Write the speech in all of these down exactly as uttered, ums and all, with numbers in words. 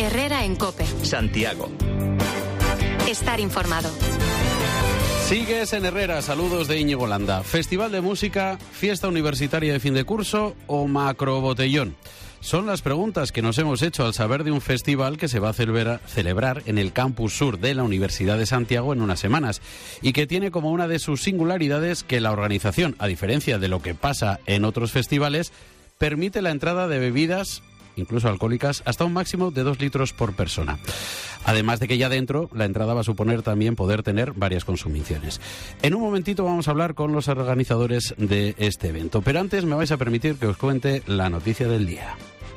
Herrera en COPE. Santiago. Estar informado. Sigues en Herrera, saludos de Íñigo Landa. Festival de música, fiesta universitaria de fin de curso o macrobotellón. Son las preguntas que nos hemos hecho al saber de un festival que se va a celebrar, celebrar en el Campus Sur de la Universidad de Santiago en unas semanas y que tiene como una de sus singularidades que la organización, a diferencia de lo que pasa en otros festivales, permite la entrada de bebidas, incluso alcohólicas, hasta un máximo de dos litros por persona. Además de que ya dentro la entrada va a suponer también poder tener varias consumiciones. En un momentito vamos a hablar con los organizadores de este evento, pero antes me vais a permitir que os cuente la noticia del día.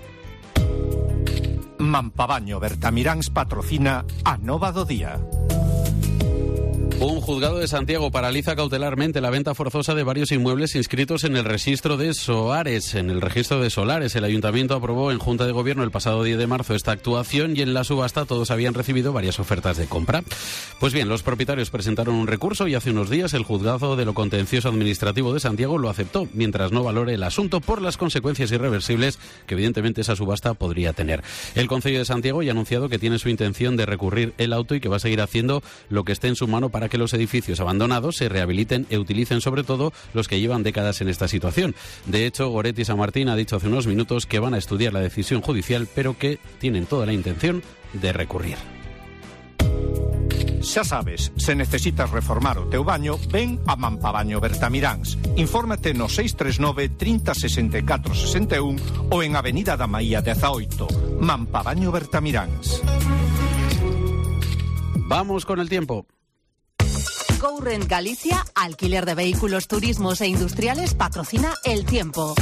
Mampabaño Bertamiráns patrocina a Nova do Día. Un juzgado de Santiago paraliza cautelarmente la venta forzosa de varios inmuebles inscritos en el registro de Soares. En el registro de Solares, el Ayuntamiento aprobó en Junta de Gobierno el pasado diez de marzo esta actuación y en la subasta todos habían recibido varias ofertas de compra. Pues bien, los propietarios presentaron un recurso y hace unos días el juzgado de lo contencioso administrativo de Santiago lo aceptó, mientras no valore el asunto por las consecuencias irreversibles que evidentemente esa subasta podría tener. El Concello de Santiago ya ha anunciado que tiene su intención de recurrir el auto y que va a seguir haciendo lo que esté en su mano para que los edificios abandonados se rehabiliten e utilicen sobre todo los que llevan décadas en esta situación. De hecho, Goretti San Martín ha dicho hace unos minutos que van a estudiar la decisión judicial, pero que tienen toda la intención de recurrir. Xa sabes, se necesitas reformar o teu baño, ven a Mampabaño Bertamiráns. Infórmate no seis tres nove, trinta, sesenta e catro, sesenta e un ou en Avenida da Maía dezaoito. Mampabaño Bertamiráns. Vamos con el tiempo. GoRent Galicia, alquiler de vehículos, turismos e industriales, patrocina el tiempo.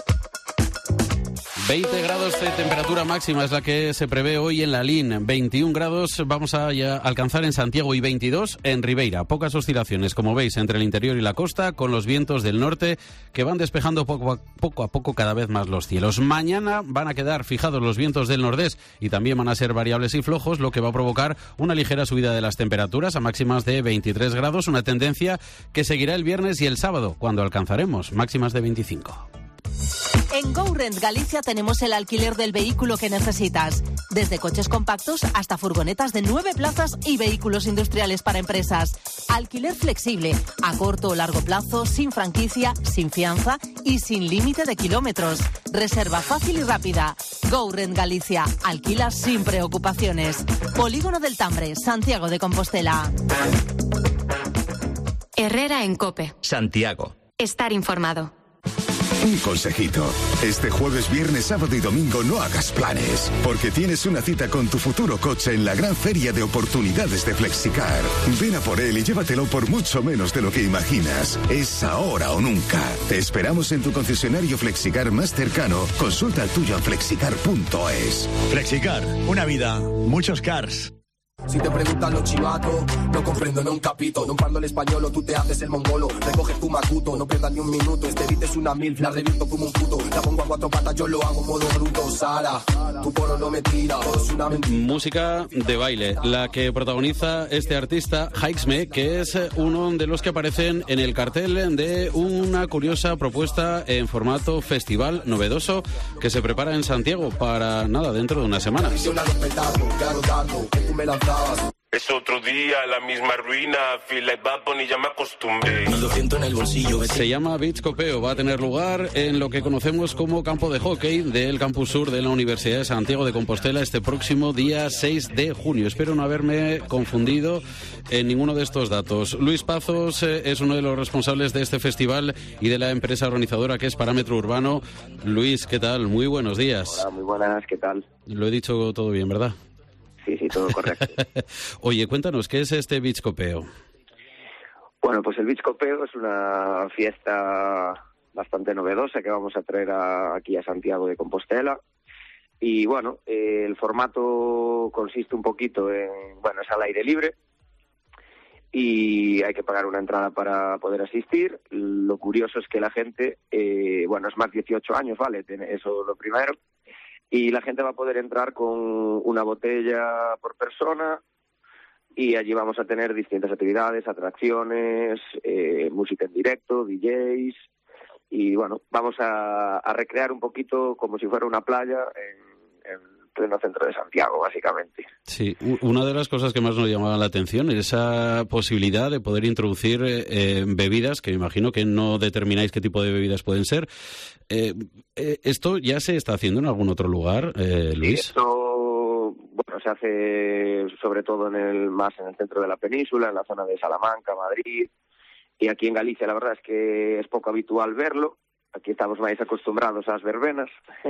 veinte grados de temperatura máxima es la que se prevé hoy en la L I N. veintiún grados vamos a ya alcanzar en Santiago y veintidós en Ribeira. Pocas oscilaciones, como veis, entre el interior y la costa, con los vientos del norte que van despejando poco a poco, a poco cada vez más los cielos. Mañana van a quedar fijados los vientos del nordés y también van a ser variables y flojos, lo que va a provocar una ligera subida de las temperaturas a máximas de veintitrés grados, una tendencia que seguirá el viernes y el sábado, cuando alcanzaremos máximas de veinticinco. En GoRent Galicia tenemos el alquiler del vehículo que necesitas, desde coches compactos hasta furgonetas de nueve plazas y vehículos industriales para empresas. Alquiler flexible, a corto o largo plazo, sin franquicia, sin fianza y sin límite de kilómetros. Reserva fácil y rápida. GoRent Galicia, alquila sin preocupaciones. Polígono del Tambre, Santiago de Compostela. Herrera en COPE. Santiago. Estar informado. Un consejito. Este jueves, viernes, sábado y domingo no hagas planes, porque tienes una cita con tu futuro coche en la gran feria de oportunidades de Flexicar. Ven a por él y llévatelo por mucho menos de lo que imaginas. Es ahora o nunca. Te esperamos en tu concesionario Flexicar más cercano. Consulta el tuyo en flexicar punto es. Flexicar, una vida, muchos cars. Si te preguntan los chivatos, no comprendo, no capito. No parlo el español o tú te haces el mongolo. Recoge tu macuto, no pierdas ni un minuto. Este beat es una milf, la reviento como un puto. La pongo a cuatro patas, yo lo hago modo bruto. Sara, tu poro no me tira, todo es una mentira. Música de baile, la que protagoniza este artista, Haixme, que es uno de los que aparecen en el cartel de una curiosa propuesta en formato festival novedoso que se prepara en Santiago para, nada, dentro de unas semanas. Es otro día, la misma ruina, feel like Bad Bunny, ya me acostumbré. Lo siento en el bolsillo. Se llama Beach Copeo, va a tener lugar en lo que conocemos como campo de hockey del Campus Sur de la Universidad de Santiago de Compostela este próximo día seis de junio. Espero no haberme confundido en ninguno de estos datos. Luis Pazos eh, es uno de los responsables de este festival y de la empresa organizadora que es Parámetro Urbano. Luis, ¿qué tal? Muy buenos días. Hola, muy buenas, ¿qué tal? Lo he dicho todo bien, ¿verdad? Sí, sí, todo correcto. Oye, cuéntanos, ¿qué es este Beach Copeo? Bueno, pues el Beach Copeo es una fiesta bastante novedosa que vamos a traer a, aquí a Santiago de Compostela. Y bueno, eh, el formato consiste un poquito en, bueno, es al aire libre y hay que pagar una entrada para poder asistir. Lo curioso es que la gente, eh, bueno, es más dieciocho años, ¿vale? Eso es lo primero. Y la gente va a poder entrar con una botella por persona y allí vamos a tener distintas actividades, atracciones, eh, música en directo, D Js y bueno, vamos a, a recrear un poquito como si fuera una playa en, en pleno centro de Santiago, básicamente. Sí, una de las cosas que más nos llamaba la atención es esa posibilidad de poder introducir eh, bebidas, que me imagino que no determináis qué tipo de bebidas pueden ser. Eh, eh, ¿Esto ya se está haciendo en algún otro lugar, eh, Luis? Sí, esto, bueno, se hace sobre todo en el más en el centro de la península, en la zona de Salamanca, Madrid, y aquí en Galicia la verdad es que es poco habitual verlo. Aquí estamos más acostumbrados a las verbenas.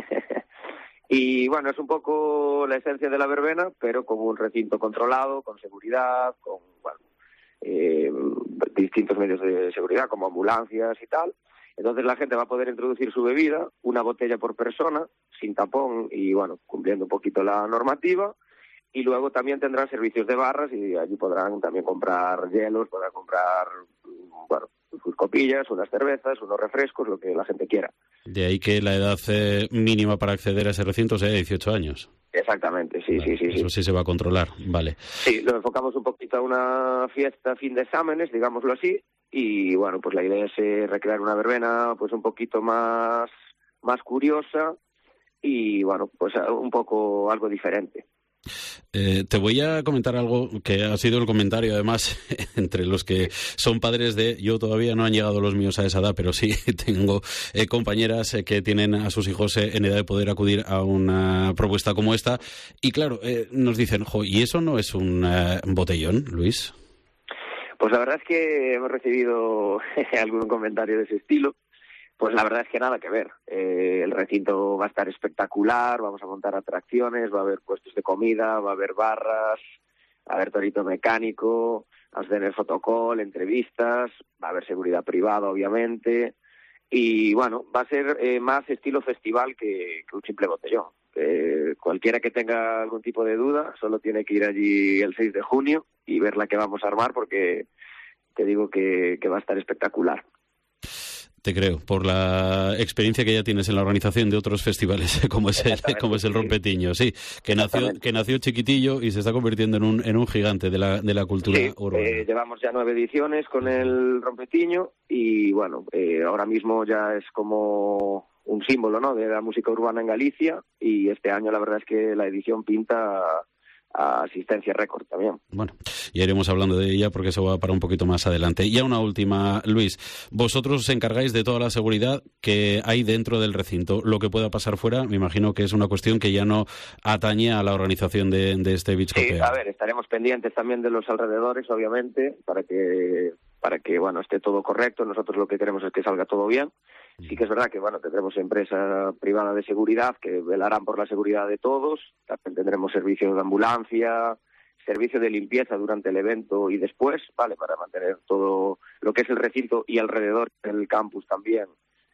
Y bueno, es un poco la esencia de la verbena, pero con un recinto controlado, con seguridad, con bueno, eh, distintos medios de seguridad, como ambulancias y tal. Entonces la gente va a poder introducir su bebida, una botella por persona, sin tapón y bueno, cumpliendo un poquito la normativa. Y luego también tendrán servicios de barras y allí podrán también comprar hielos, podrán comprar, bueno, sus copillas, unas cervezas, unos refrescos, lo que la gente quiera. De ahí que la edad eh, mínima para acceder a ese recinto sea de dieciocho años. Exactamente, sí, vale, sí, sí. Eso sí. sí se va a controlar, vale. Sí, lo enfocamos un poquito a una fiesta fin de exámenes, digámoslo así, y bueno, pues la idea es eh, recrear una verbena pues un poquito más, más curiosa y bueno, pues un poco algo diferente. Eh, te voy a comentar algo que ha sido el comentario, además, entre los que son padres de... Yo todavía no han llegado los míos a esa edad, pero sí tengo eh, compañeras eh, que tienen a sus hijos eh, en edad de poder acudir a una propuesta como esta. Y claro, eh, nos dicen, jo, ¿y eso no es un uh, botellón, Luis? Pues la verdad es que hemos recibido algún comentario de ese estilo. Pues la verdad es que nada que ver. Eh, el recinto va a estar espectacular, vamos a montar atracciones, va a haber puestos de comida, va a haber barras, va a haber torito mecánico, vamos a tener fotocall, entrevistas, va a haber seguridad privada, obviamente, y bueno, va a ser eh, más estilo festival que, que un simple botellón. Eh, cualquiera que tenga algún tipo de duda solo tiene que ir allí el seis de junio y ver la que vamos a armar, porque te digo que, que va a estar espectacular. Te creo, por la experiencia que ya tienes en la organización de otros festivales, como es el, como es el Rompetiño, sí, que nació que nació chiquitillo y se está convirtiendo en un en un gigante de la de la cultura sí, urbana. Eh, llevamos ya nueve ediciones con el Rompetiño y bueno, eh, ahora mismo ya es como un símbolo, ¿no?, de la música urbana en Galicia, y este año la verdad es que la edición pinta a asistencia récord también. Bueno, ya iremos hablando de ella porque eso va para un poquito más adelante. Y a una última, Luis, vosotros os encargáis de toda la seguridad que hay dentro del recinto. Lo que pueda pasar fuera, me imagino que es una cuestión que ya no atañe a la organización de, de este Beach Cope. Sí, a ver, estaremos pendientes también de los alrededores, obviamente, para que para que bueno esté todo correcto. Nosotros lo que queremos es que salga todo bien. Sí que es verdad que bueno tendremos empresa privada de seguridad que velarán por la seguridad de todos. También tendremos servicio de ambulancia, servicio de limpieza durante el evento y después, vale, para mantener todo lo que es el recinto y alrededor del campus también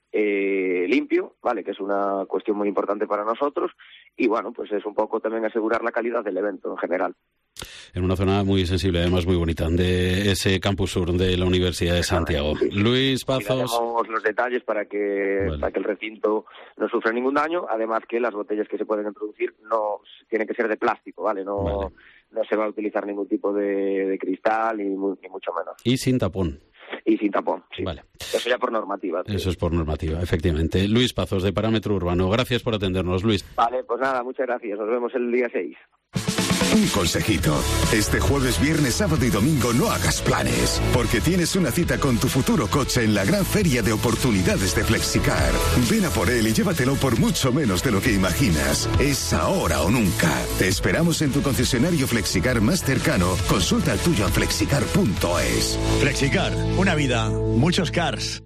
eh, limpio, vale, que es una cuestión muy importante para nosotros. Y bueno, pues es un poco también asegurar la calidad del evento en general. En una zona muy sensible, además muy bonita, de ese campus sur de la Universidad de Santiago. Sí, sí. Luis Pazos. Tenemos los detalles para que, vale. para que el recinto no sufra ningún daño, además que las botellas que se pueden introducir no tienen que ser de plástico, ¿vale? No, vale. no se va a utilizar ningún tipo de, de cristal ni, ni mucho menos. Y sin tapón. Y sin tapón, sí. Vale. Eso ya por normativa. Sí. Eso es por normativa, efectivamente. Luis Pazos, de Parámetro Urbano. Gracias por atendernos, Luis. Vale, pues nada, muchas gracias. Nos vemos el día seis. Un consejito. Este jueves, viernes, sábado y domingo no hagas planes, porque tienes una cita con tu futuro coche en la gran feria de oportunidades de Flexicar. Ven a por él y llévatelo por mucho menos de lo que imaginas. Es ahora o nunca. Te esperamos en tu concesionario Flexicar más cercano. Consulta el tuyo en flexicar punto es. Flexicar, una vida, muchos cars.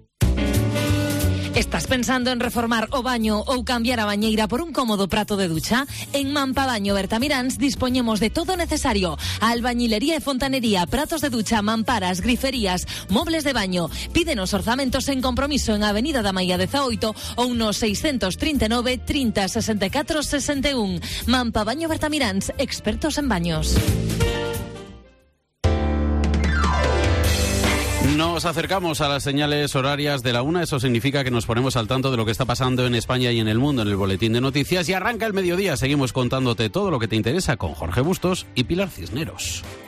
¿Estás pensando en reformar o baño ou cambiar a bañeira por un cómodo prato de ducha? En Mampabaño Bertamiráns dispoñemos de todo necesario: albañilería e fontanería, pratos de ducha, mamparas, griferías, mobles de baño. Pídenos orzamentos en compromiso en Avenida da Maía dezaoito ou no seiscentos trinta e nove, trinta, sesenta e catro, sesenta e un. Mampabaño Bertamiráns, expertos en baños. Nos acercamos a las señales horarias de la una. Eso significa que nos ponemos al tanto de lo que está pasando en España y en el mundo en el boletín de noticias. Y arranca el mediodía. Seguimos contándote todo lo que te interesa con Jorge Bustos y Pilar Cisneros.